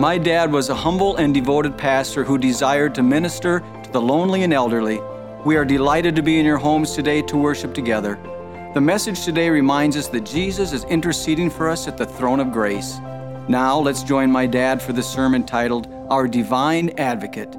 My dad was a humble and devoted pastor who desired to minister to the lonely and elderly. We are delighted to be in your homes today to worship together. The message today reminds us that Jesus is interceding for us at the throne of grace. Now let's join my dad for the sermon titled, Our Divine Advocate.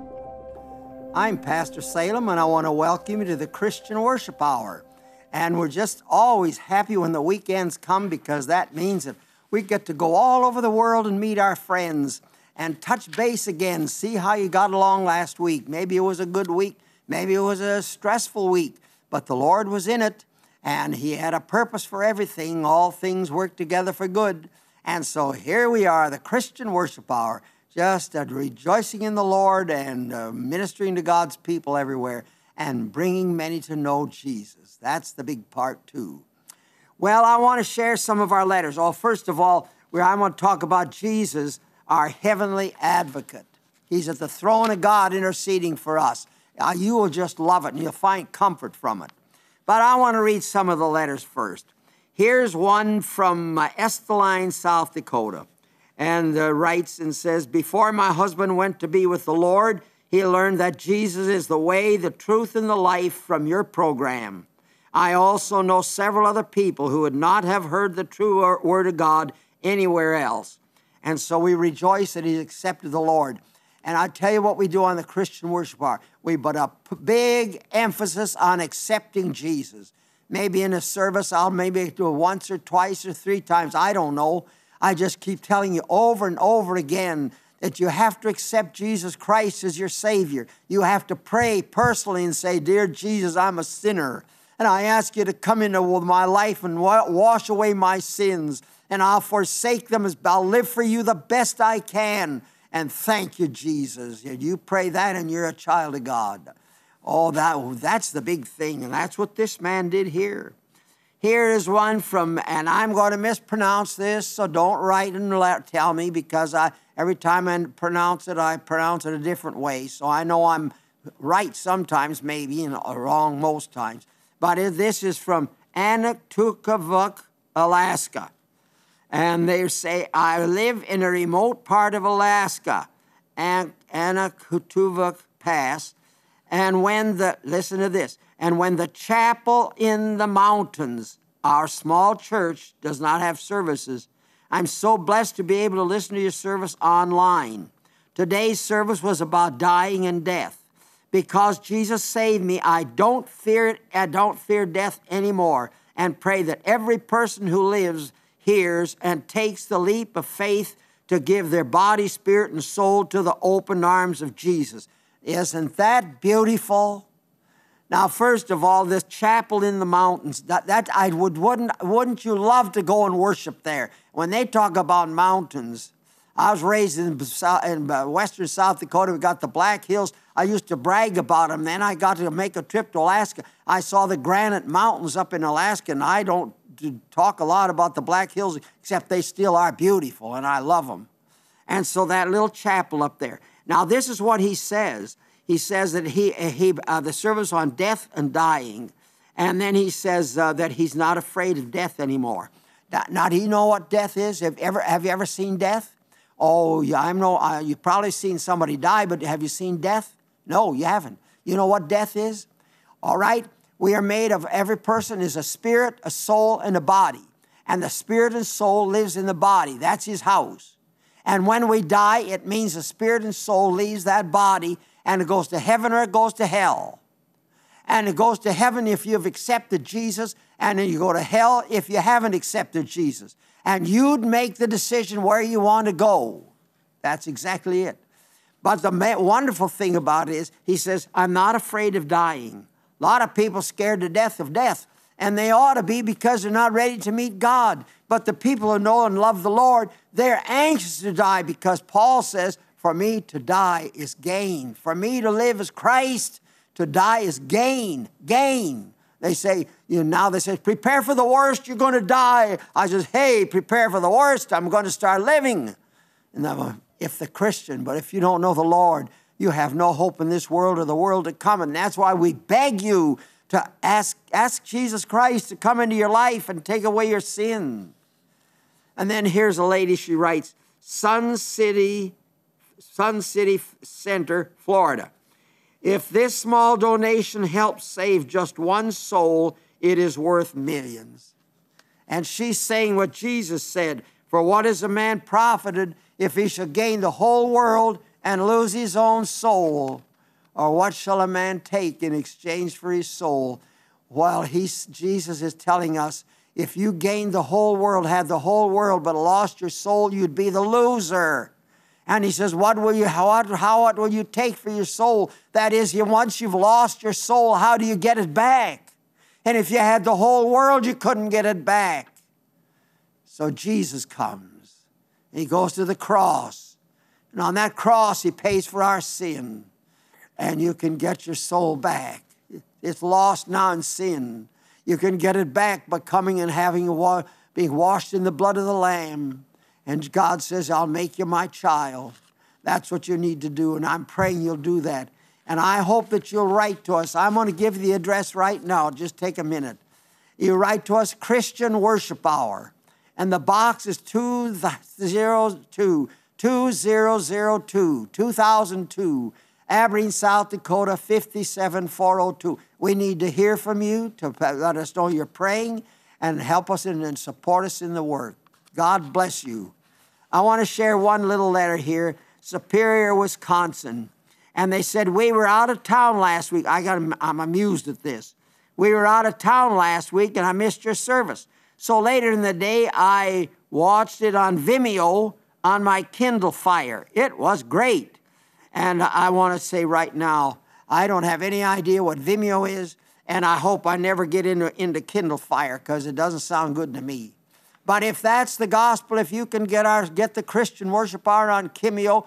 I'm Pastor Salem, and I want to welcome you to the Christian Worship Hour. And we're just always happy when the weekends come, because that means that we get to go all over the world and meet our friends and touch base again, see how you got along last week. Maybe it was a good week, maybe it was a stressful week, but the Lord was in it, and He had a purpose for everything. All things work together for good. And so here we are, the Christian Worship Hour, just rejoicing in the Lord and ministering to God's people everywhere and bringing many to know Jesus. That's the big part too. Well, I want to share some of our letters. First of all, I want to talk about Jesus, our heavenly advocate. He's at the throne of God interceding for us. You will just love it, and you'll find comfort from it. But I want to read some of the letters first. Here's one from Estelline, South Dakota, and writes and says, before my husband went to be with the Lord, he learned that Jesus is the way, the truth, and the life from your program. I also know several other people who would not have heard the true word of God anywhere else. And so we rejoice that he's accepted the Lord. And I tell you what we do on the Christian Worship Hour. We put a big emphasis on accepting Jesus. Maybe in a service, I'll maybe do it once or twice or three times. I don't know. I just keep telling you over and over again that you have to accept Jesus Christ as your Savior. You have to pray personally and say, dear Jesus, I'm a sinner. And I ask you to come into my life and wash away my sins. And I'll forsake them as I'll live for you the best I can. And thank you, Jesus. You pray that and you're a child of God. Oh, that's the big thing, and that's what this man did here. Here is one from, and I'm going to mispronounce this, so don't write and tell me, because every time I pronounce it a different way. So I know I'm right sometimes, maybe, and wrong most times. But this is from Anaktuvuk, Alaska. And they say, I live in a remote part of Alaska, Anaktuvuk Pass. And listen to this, and when the chapel in the mountains, our small church, does not have services, I'm so blessed to be able to listen to your service online. Today's service was about dying and death. Because Jesus saved me, I don't fear death anymore, and pray that every person who lives, hears, and takes the leap of faith to give their body, spirit, and soul to the open arms of Jesus. Isn't that beautiful? Now, first of all, this chapel in the mountains, wouldn't you love to go and worship there? When they talk about mountains, I was raised in western South Dakota. We got the Black Hills. I used to brag about them. Then I got to make a trip to Alaska. I saw the Granite Mountains up in Alaska, and I don't talk a lot about the Black Hills, except they still are beautiful, and I love them. And so that little chapel up there. Now, this is what he says. He says that the service on death and dying, and then he says that he's not afraid of death anymore. Now, do you know what death is? Have you ever seen death? Oh, yeah, you've probably seen somebody die, but have you seen death? No, you haven't. You know what death is? All right, we are made of, every person is a spirit, a soul, and a body. And the spirit and soul lives in the body. That's his house. And when we die, it means the spirit and soul leaves that body, and it goes to heaven or it goes to hell. And it goes to heaven if you've accepted Jesus, and then you go to hell if you haven't accepted Jesus. And you'd make the decision where you want to go. That's exactly it. But the wonderful thing about it is, he says, I'm not afraid of dying. A lot of people scared to death of death. And they ought to be, because they're not ready to meet God. But the people who know and love the Lord, they're anxious to die, because Paul says, for me to die is gain. For me to live is Christ. To die is gain. Gain. They say, now they say, prepare for the worst, you're going to die. I says, hey, prepare for the worst, I'm going to start living. And if the Christian, but if you don't know the Lord, you have no hope in this world or the world to come. And that's why we beg you to ask Jesus Christ to come into your life and take away your sin. And then here's a lady, she writes, Sun City, Sun City Center, Florida. If this small donation helps save just one soul, it is worth millions. And she's saying what Jesus said, for what is a man profited if he shall gain the whole world and lose his own soul? Or what shall a man take in exchange for his soul? While Jesus is telling us, if you gained the whole world, had the whole world, but lost your soul, you'd be the loser. And he says, what will you take for your soul? That is, once you've lost your soul, how do you get it back? And if you had the whole world, you couldn't get it back. So Jesus comes. He goes to the cross. And on that cross, he pays for our sin. And you can get your soul back. It's lost now in sin. You can get it back by coming and being washed in the blood of the Lamb. And God says, I'll make you my child. That's what you need to do, and I'm praying you'll do that. And I hope that you'll write to us. I'm going to give you the address right now. Just take a minute. You write to us, Christian Worship Hour. And the box is 2002, 2002, Aberdeen, South Dakota, 57402. We need to hear from you to let us know you're praying and help us and support us in the work. God bless you. I want to share one little letter here, Superior, Wisconsin. And they said, we were out of town last week. I'm amused at this. We were out of town last week and I missed your service. So later in the day, I watched it on Vimeo on my Kindle Fire. It was great. And I want to say right now, I don't have any idea what Vimeo is, and I hope I never get into Kindle Fire because it doesn't sound good to me. But if that's the gospel, if you can get the Christian Worship Hour on Vimeo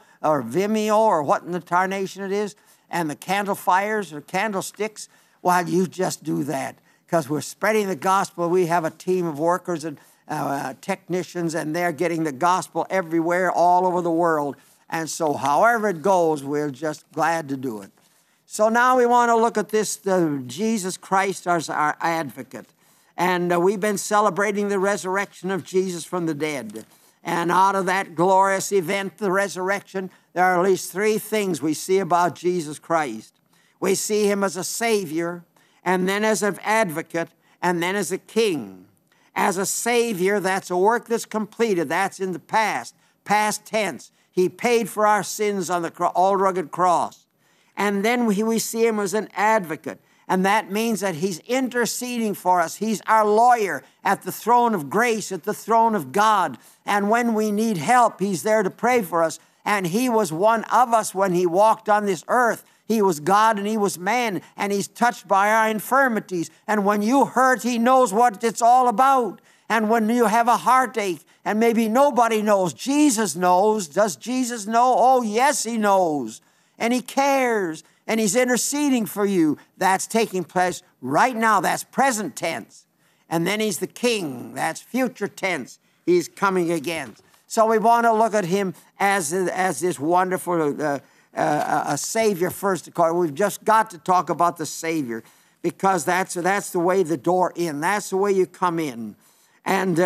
or what in the tarnation it is, and the candle fires or candlesticks, well, you just do that because we're spreading the gospel. We have a team of workers and technicians, and they're getting the gospel everywhere, all over the world. And so however it goes, we're just glad to do it. So now we want to look at this, Jesus Christ as our advocate. And we've been celebrating the resurrection of Jesus from the dead. And out of that glorious event, the resurrection, there are at least three things we see about Jesus Christ. We see him as a Savior, and then as an advocate, and then as a king. As a Savior, that's a work that's completed. That's in the past tense. He paid for our sins on the all-rugged cross. And then we see him as an advocate. And that means that he's interceding for us. He's our lawyer at the throne of grace, at the throne of God. And when we need help, he's there to pray for us. And he was one of us when he walked on this earth. He was God and he was man, and he's touched by our infirmities. And when you hurt, he knows what it's all about. And when you have a heartache, and maybe nobody knows, Jesus knows. Does Jesus know? Oh, yes, he knows. And he cares. And he's interceding for you. That's taking place right now. That's present tense. And then he's the king. That's future tense. He's coming again. So we want to look at him as this wonderful a Savior first. We've just got to talk about the Savior because that's the way the door in. That's the way you come in. And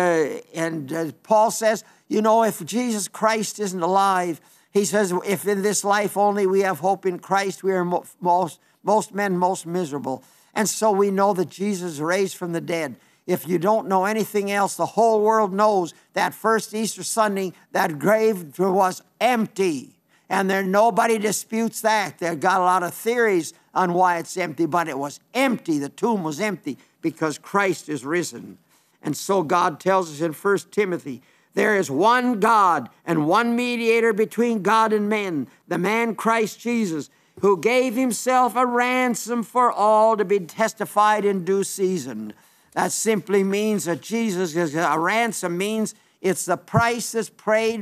Paul says, you know, if Jesus Christ isn't alive, he says, if in this life only we have hope in Christ, we are most men most miserable. And so we know that Jesus is raised from the dead. If you don't know anything else, the whole world knows that first Easter Sunday, that grave was empty. And nobody disputes that. They've got a lot of theories on why it's empty, but it was empty. The tomb was empty because Christ is risen. And so God tells us in 1 Timothy, there is one God and one mediator between God and men, the man Christ Jesus, who gave himself a ransom for all to be testified in due season. That simply means that Jesus is a ransom, means it's the price that's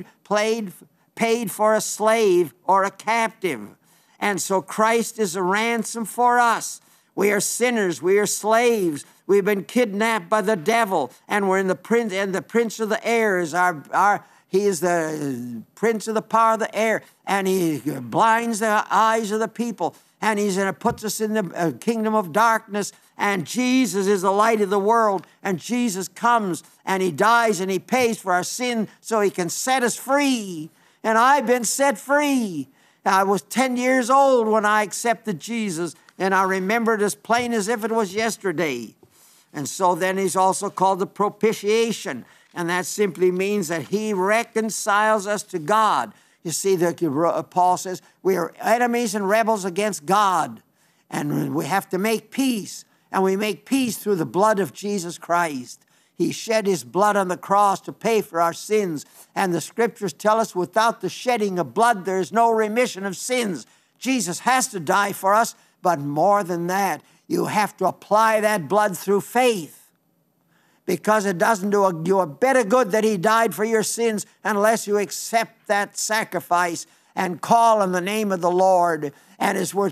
paid for a slave or a captive. And so Christ is a ransom for us. We are sinners. We are slaves. We've been kidnapped by the devil, and we're in the prince of the air is he is the prince of the power of the air, and he blinds the eyes of the people, and puts us in the kingdom of darkness. And Jesus is the light of the world, and Jesus comes and he dies and he pays for our sin so he can set us free. and I've been set free. I was 10 years old when I accepted Jesus, and I remember it as plain as if it was yesterday. And so then he's also called the propitiation, and that simply means that he reconciles us to God. You see, Paul says we are enemies and rebels against God, and we have to make peace, and we make peace through the blood of Jesus Christ. He shed his blood on the cross to pay for our sins. And the scriptures tell us without the shedding of blood, there is no remission of sins. Jesus has to die for us, but more than that, you have to apply that blood through faith, because it doesn't do you a bit of good that he died for your sins unless you accept that sacrifice and call on the name of the Lord. And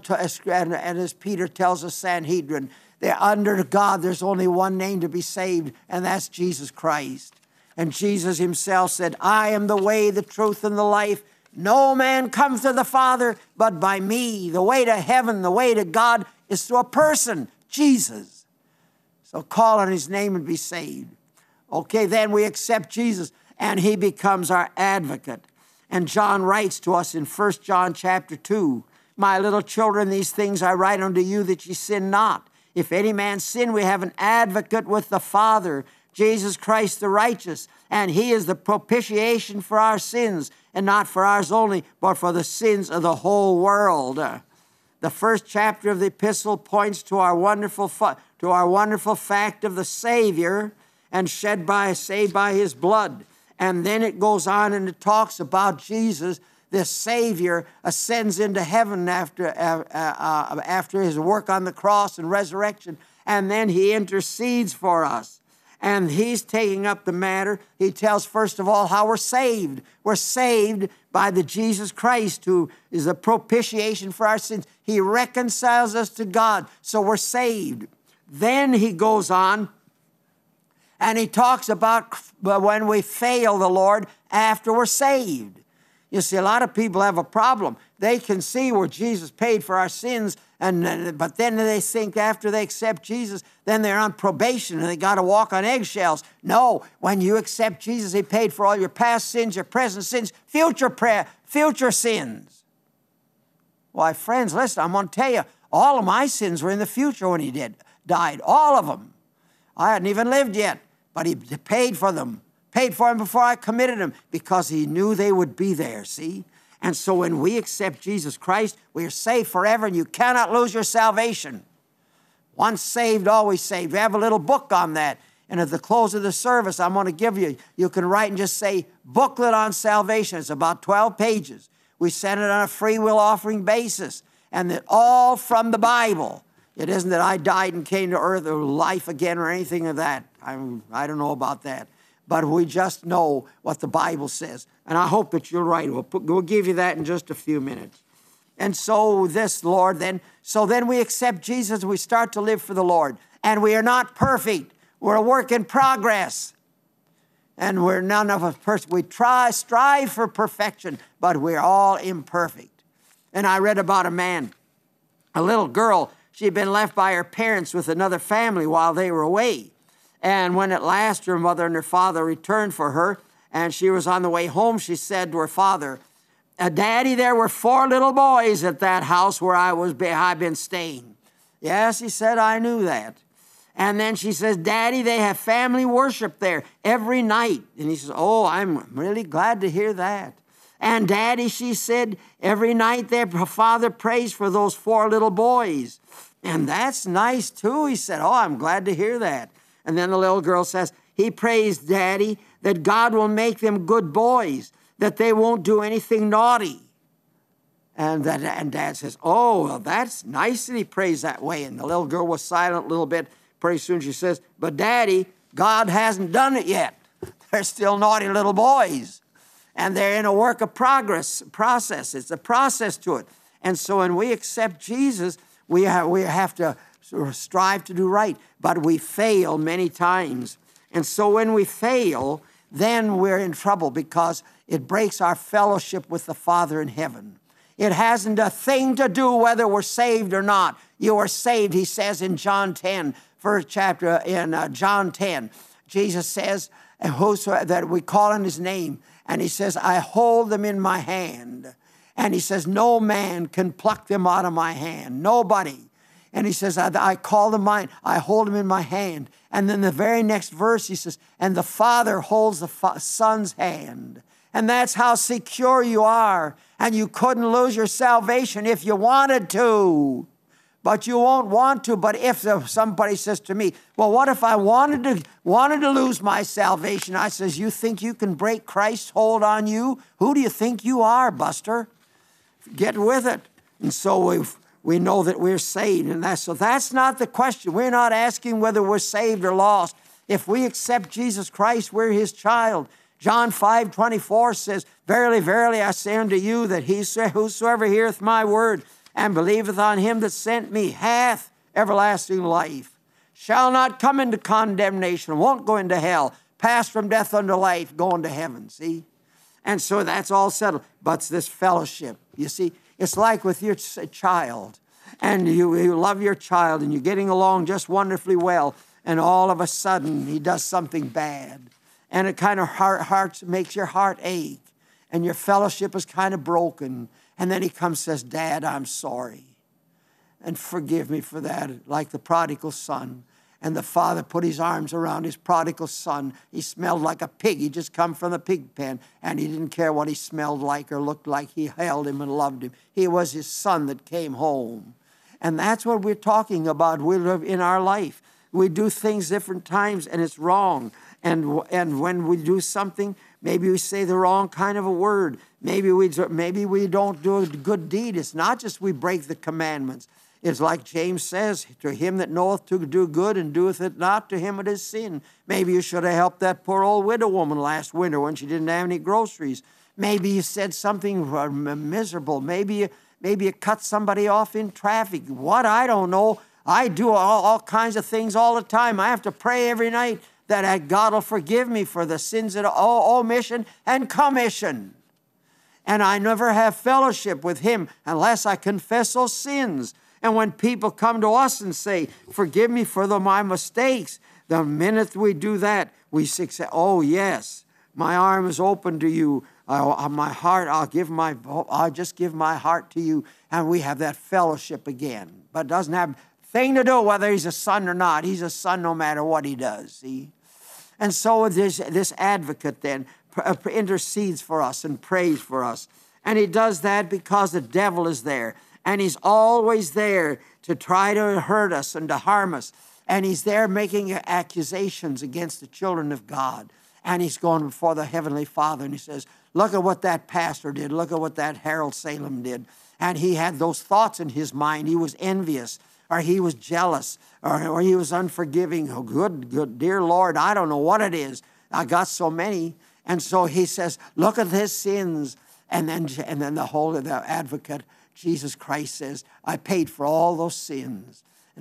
as Peter tells us, Sanhedrin, they're under God, there's only one name to be saved, and that's Jesus Christ. And Jesus himself said, I am the way, the truth, and the life. No man comes to the Father but by me. The way to heaven, the way to God is through a person, Jesus. So call on his name and be saved. Okay, then we accept Jesus, and he becomes our advocate. And John writes to us in 1 John chapter 2, my little children, these things I write unto you that ye sin not. If any man sin, we have an advocate with the Father, Jesus Christ the righteous, and he is the propitiation for our sins, and not for ours only, but for the sins of the whole world. The first chapter of the epistle points to our wonderful fact of the Savior and saved by his blood. And then it goes on and it talks about Jesus, this Savior, ascends into heaven after his work on the cross and resurrection, and then he intercedes for us. And he's taking up the matter. He tells, first of all, how we're saved. We're saved by the Jesus Christ, who is the propitiation for our sins. He reconciles us to God, so we're saved. Then he goes on, and he talks about when we fail the Lord after we're saved. You see, a lot of people have a problem. They can see where Jesus paid for our sins, but then they think after they accept Jesus, then they're on probation and they got to walk on eggshells. No, when you accept Jesus, he paid for all your past sins, your present sins, future sins. Why, friends, listen, I'm going to tell you, all of my sins were in the future when he died, all of them. I hadn't even lived yet, but he paid for them. Paid for them before I committed them, because he knew they would be there, see? And so when we accept Jesus Christ, we are saved forever, and you cannot lose your salvation. Once saved, always saved. We have a little book on that. And at the close of the service, I'm going to give you can write and just say, booklet on salvation. It's about 12 pages. We send it on a free will offering basis, and that all from the Bible. It isn't that I died and came to earth or life again or anything of that. I don't know about that. But we just know what the Bible says. And I hope that you're right. We'll give you that in just a few minutes. And so then we accept Jesus and we start to live for the Lord. And we are not perfect. We're a work in progress. And we're none of us perfect. We strive for perfection, but we're all imperfect. And I read about a little girl. She had been left by her parents with another family while they were away. And when at last her mother and her father returned for her, and she was on the way home, she said to her father, Daddy, there were 4 little boys at that house where I've been staying. Yes, he said, I knew that. And then she says, Daddy, they have family worship there every night. And he says, oh, I'm really glad to hear that. And Daddy, she said, every night their father prays for those 4 little boys. And that's nice too, he said. Oh, I'm glad to hear that. And then the little girl says, he prays, Daddy, that God will make them good boys, that they won't do anything naughty. And Dad says, oh, well, that's nice that he prays that way. And the little girl was silent a little bit. Pretty soon she says, but Daddy, God hasn't done it yet. They're still naughty little boys. And they're in a work of process. It's a process to it. And so when we accept Jesus, we have to strive to do right, but we fail many times. And so when we fail, then we're in trouble, because it breaks our fellowship with the Father in heaven. It hasn't a thing to do whether we're saved or not. You are saved, he says in John 10, first chapter in John 10. Jesus says, and whosoever that we call on his name. And he says, I hold them in my hand. And he says, no man can pluck them out of my hand. Nobody. And he says, I call them mine. I hold them in my hand. And then the very next verse, he says, and the Father holds the Son's hand. And that's how secure you are. And you couldn't lose your salvation if you wanted to. But you won't want to. But if somebody says to me, well, what if I wanted to lose my salvation? I says, you think you can break Christ's hold on you? Who do you think you are, Buster? Get with it. And so we know that we're saved. And so that's not the question. We're not asking whether we're saved or lost. If we accept Jesus Christ, we're his child. John 5:24 says, verily, verily, I say unto you that whosoever heareth my word and believeth on him that sent me hath everlasting life, shall not come into condemnation, won't go into hell, pass from death unto life, going to heaven, see? And so that's all settled. But it's this fellowship, you see. It's like with your child, and you love your child, and you're getting along just wonderfully well, and all of a sudden he does something bad, and it kind of makes your heart ache, and your fellowship is kind of broken. And then he comes and says, Dad, I'm sorry. And forgive me for that, like the prodigal son. And the father put his arms around his prodigal son. He smelled like a pig. He just come from the pig pen. And he didn't care what he smelled like or looked like. He held him and loved him. He was his son that came home. And that's what we're talking about. We live in our life. We do things different times, and it's wrong. And when we do something, maybe we say the wrong kind of a word. Maybe we don't do a good deed. It's not just we break the commandments. It's like James says, to him that knoweth to do good and doeth it not, to him it is sin. Maybe you should have helped that poor old widow woman last winter when she didn't have any groceries. Maybe you said something miserable. Maybe you cut somebody off in traffic. What? I don't know. I do all kinds of things all the time. I have to pray every night that God will forgive me for the sins of omission and commission. And I never have fellowship with him unless I confess those sins. And when people come to us and say, forgive me for my mistakes, the minute we do that, we say, oh, yes, my arm is open to you. My heart, I'll just give my heart to you. And we have that fellowship again. But it doesn't have a thing to do whether he's a son or not. He's a son no matter what he does, see? And so this advocate then intercedes for us and prays for us. And he does that because the devil is there. And he's always there to try to hurt us and to harm us. And he's there making accusations against the children of God. And he's going before the Heavenly Father and he says, look at what that pastor did. Look at what that Harold Salem did. And he had those thoughts in his mind. He was envious, or he was jealous, or he was unforgiving. Oh, good, dear Lord, I don't know what it is. I got so many. And so he says, look at his sins. And then the advocate, Jesus Christ, says, I paid for all those sins. And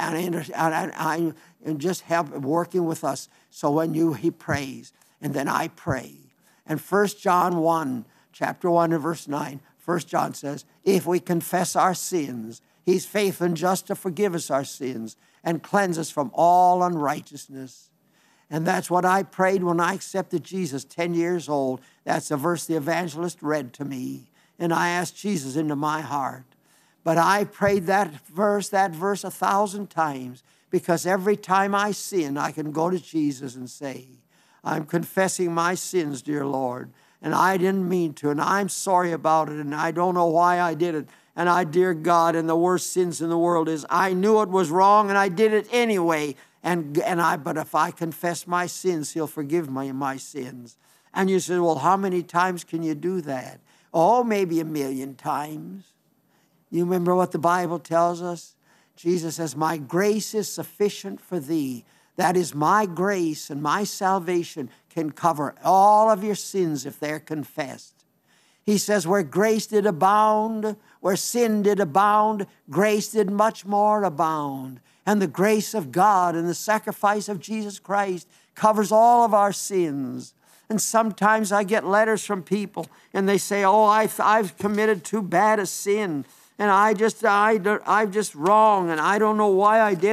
I just help working with us. So when he prays, and then I pray. And 1 John 1, chapter 1 and verse 9, 1 John says, if we confess our sins, he's faithful and just to forgive us our sins and cleanse us from all unrighteousness. And that's what I prayed when I accepted Jesus, 10 years old. That's the verse the evangelist read to me. And I asked Jesus into my heart. But I prayed that verse 1,000 times, because every time I sin, I can go to Jesus and say, I'm confessing my sins, dear Lord, and I didn't mean to, and I'm sorry about it, and I don't know why I did it. And dear God, and the worst sins in the world is I knew it was wrong, and I did it anyway. But if I confess my sins, he'll forgive me my sins. And you say, well, how many times can you do that? Oh, maybe 1,000,000 times. You remember what the Bible tells us? Jesus says, my grace is sufficient for thee. That is, my grace and my salvation can cover all of your sins if they're confessed. He says, where grace did abound, where sin did abound, grace did much more abound. And the grace of God and the sacrifice of Jesus Christ covers all of our sins. And sometimes I get letters from people, and they say, oh, I've committed too bad a sin, and I'm just wrong, and I don't know why I did it.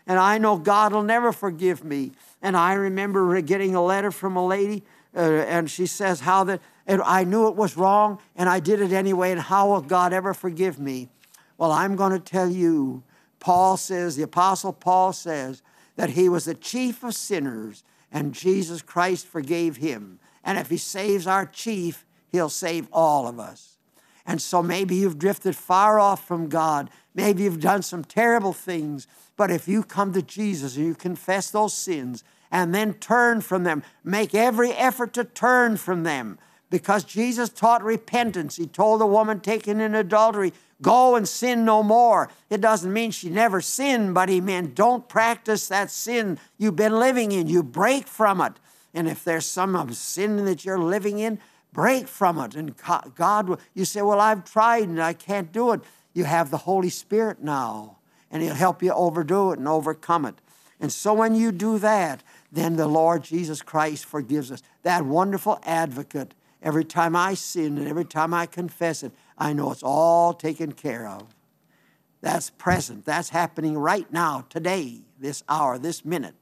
and I know God will never forgive me. And I remember getting a letter from a lady, and she says how that and I knew it was wrong, and I did it anyway, and how will God ever forgive me? Well, I'm going to tell you, Paul says, the Apostle Paul says, that he was the chief of sinners, and Jesus Christ forgave him. And if he saves our chief, he'll save all of us. And so maybe you've drifted far off from God. Maybe you've done some terrible things. But if you come to Jesus and you confess those sins and then turn from them, make every effort to turn from them, because Jesus taught repentance. He told the woman taken in adultery, go and sin no more. It doesn't mean she never sinned, but he meant don't practice that sin you've been living in. You break from it. And if there's some sin that you're living in, break from it. And God will, you say, well, I've tried and I can't do it. You have the Holy Spirit now, and he'll help you overdo it and overcome it. And so when you do that, then the Lord Jesus Christ forgives us. That wonderful advocate. Every time I sin and every time I confess it, I know it's all taken care of. That's present. That's happening right now, today, this hour, this minute.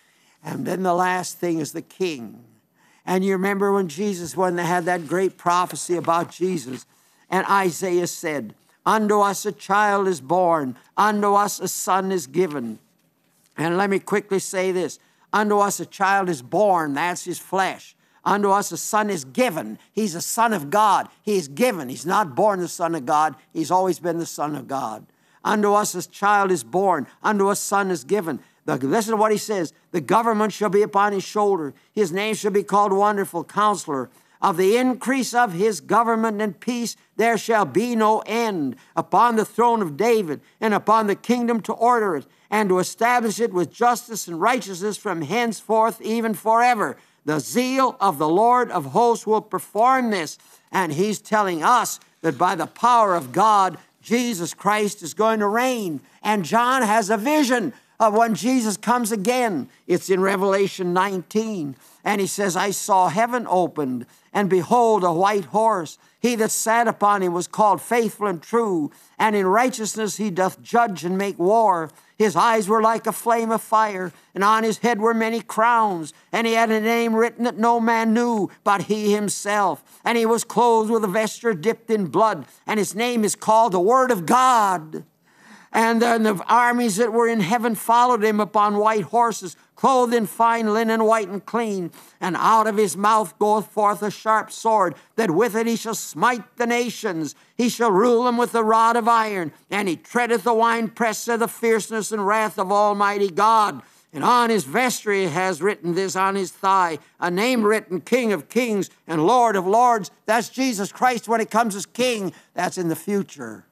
And then the last thing is the King. And you remember when they had that great prophecy about Jesus, and Isaiah said, unto us a child is born, unto us a son is given. And let me quickly say this. Unto us a child is born, that's his flesh. Unto us a son is given. He's a son of God. He is given. He's not born the son of God. He's always been the son of God. Unto us a child is born. Unto us a son is given. Listen to what he says. The government shall be upon his shoulder. His name shall be called Wonderful Counselor. Of the increase of his government and peace there shall be no end, upon the throne of David and upon the kingdom to order it and to establish it with justice and righteousness from henceforth even forever. The zeal of the Lord of hosts will perform this. And he's telling us that by the power of God, Jesus Christ is going to reign. And John has a vision of when Jesus comes again. It's in Revelation 19. And he says, I saw heaven opened, and behold, a white horse. He that sat upon him was called Faithful and True, and in righteousness he doth judge and make war. His eyes were like a flame of fire, and on his head were many crowns. And he had a name written that no man knew but he himself. And he was clothed with a vesture dipped in blood, and his name is called the Word of God. And then the armies that were in heaven followed him upon white horses, clothed in fine linen, white and clean. And out of his mouth goeth forth a sharp sword, that with it he shall smite the nations. He shall rule them with a rod of iron, and he treadeth the winepress of the fierceness and wrath of Almighty God. And on his vesture he has written this on his thigh, a name written, King of Kings and Lord of Lords. That's Jesus Christ when he comes as King. That's in the future.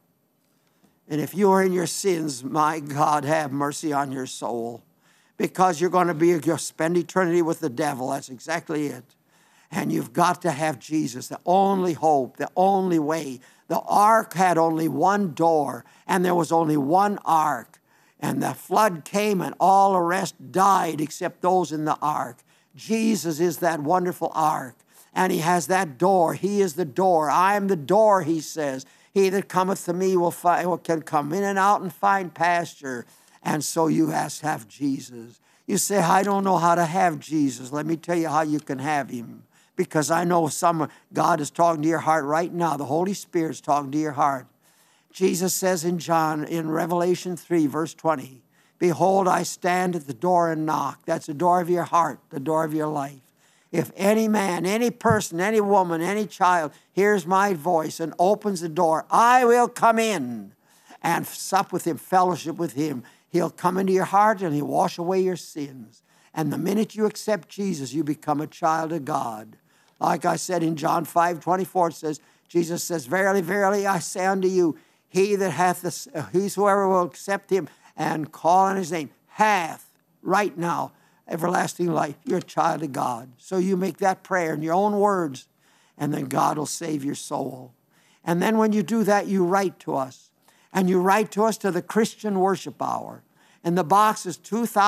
And if you are in your sins, my God, have mercy on your soul. Because you're going to spend eternity with the devil. That's exactly it. And you've got to have Jesus, the only hope, the only way. The ark had only one door, and there was only one ark. And the flood came, and all the rest died except those in the ark. Jesus is that wonderful ark, and he has that door. He is the door. I am the door, he says. He that cometh to me can come in and out and find pasture. And so you have Jesus. You say, I don't know how to have Jesus. Let me tell you how you can have him. Because I know God is talking to your heart right now. The Holy Spirit is talking to your heart. Jesus says in Revelation 3, verse 20, behold, I stand at the door and knock. That's the door of your heart, the door of your life. If any man, any person, any woman, any child hears my voice and opens the door, I will come in and sup with him, fellowship with him. He'll come into your heart and he'll wash away your sins. And the minute you accept Jesus, you become a child of God. Like I said in John 5:24, it says, Jesus says, verily, verily, I say unto you, whosoever will accept him and call on his name hath right now everlasting life. You're a child of God. So you make that prayer in your own words, and then God will save your soul. And then when you do that, you write to us. And you write to us to the Christian Worship Hour. And the box is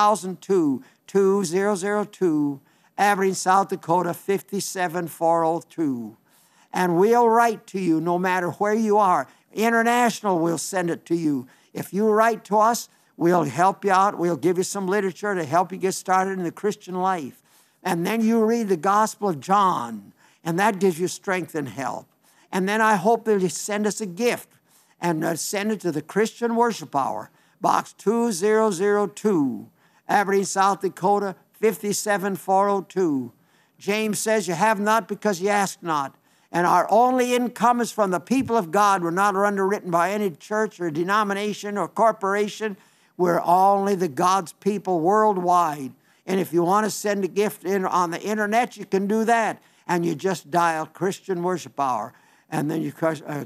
2002, Aberdeen, South Dakota, 57402. And we'll write to you no matter where you are. International, we'll send it to you. If you write to us, We'll help you out. We'll give you some literature to help you get started in the Christian life. And then you read the Gospel of John, and that gives you strength and help. And then I hope that you send us a gift and send it to the Christian Worship Hour, Box 2002, Aberdeen, South Dakota, 57402. James says, you have not because you ask not. And our only income is from the people of God. We're not underwritten by any church or denomination or corporation. We're only the God's people worldwide. And if you want to send a gift in on the internet, you can do that. And you just dial Christian Worship Hour. And then you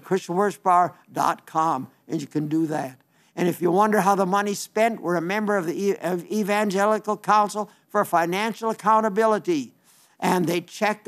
ChristianWorshipHour.com, and you can do that. And if you wonder how the money's spent, we're a member of the Evangelical Council for Financial Accountability. And they check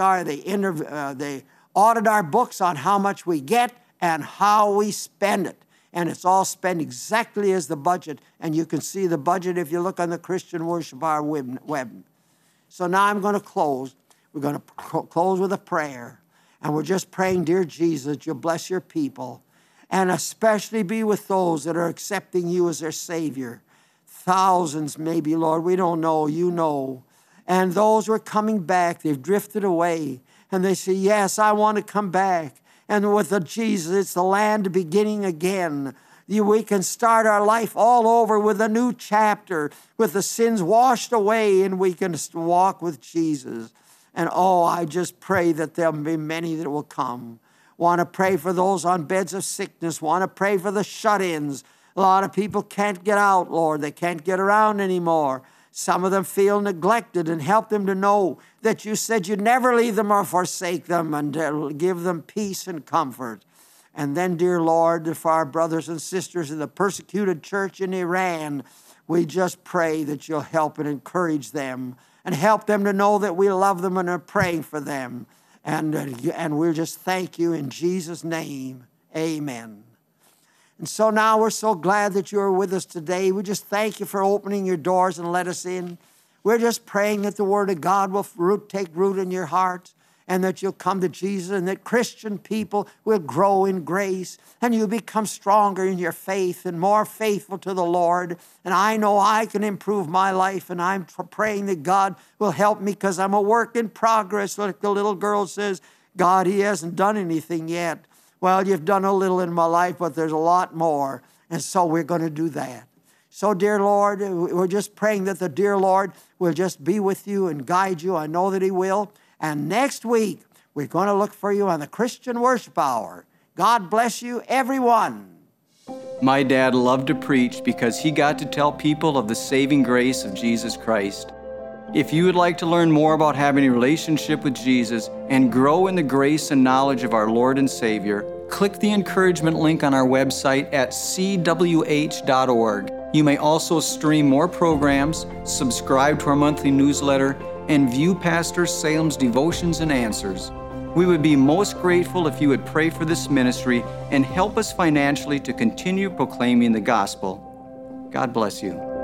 they audit our books on how much we get and how we spend it. And it's all spent exactly as the budget. And you can see the budget if you look on the Christian Worship Hour web. So now I'm going to close. We're going to close with a prayer. And we're just praying, dear Jesus, you'll bless your people. And especially be with those that are accepting you as their Savior. Thousands maybe, Lord, we don't know, you know. And those who are coming back, they've drifted away. And they say, yes, I want to come back. And with the Jesus, it's the land beginning again. We can start our life all over with a new chapter, with the sins washed away, and we can walk with Jesus. And oh, I just pray that there'll be many that will come. Want to pray for those on beds of sickness. Want to pray for the shut-ins. A lot of people can't get out, Lord. They can't get around anymore. Some of them feel neglected, and help them to know that you said you'd never leave them or forsake them, and give them peace and comfort. And then, dear Lord, for our brothers and sisters in the persecuted church in Iran, we just pray that you'll help and encourage them and help them to know that we love them and are praying for them. And we'll just thank you in Jesus' name. Amen. And so now we're so glad that you're with us today. We just thank you for opening your doors and let us in. We're just praying that the Word of God will take root in your heart, and that you'll come to Jesus, and that Christian people will grow in grace, and you'll become stronger in your faith and more faithful to the Lord. And I know I can improve my life, and I'm praying that God will help me, because I'm a work in progress. Like the little girl says, God, He hasn't done anything yet. Well, you've done a little in my life, but there's a lot more. And so we're going to do that. So, dear Lord, we're just praying that the dear Lord will just be with you and guide you. I know that He will. And next week, we're going to look for you on the Christian Worship Hour. God bless you, everyone. My dad loved to preach because he got to tell people of the saving grace of Jesus Christ. If you would like to learn more about having a relationship with Jesus and grow in the grace and knowledge of our Lord and Savior, click the encouragement link on our website at cwh.org. You may also stream more programs, subscribe to our monthly newsletter, and view Pastor Salem's devotions and answers. We would be most grateful if you would pray for this ministry and help us financially to continue proclaiming the gospel. God bless you.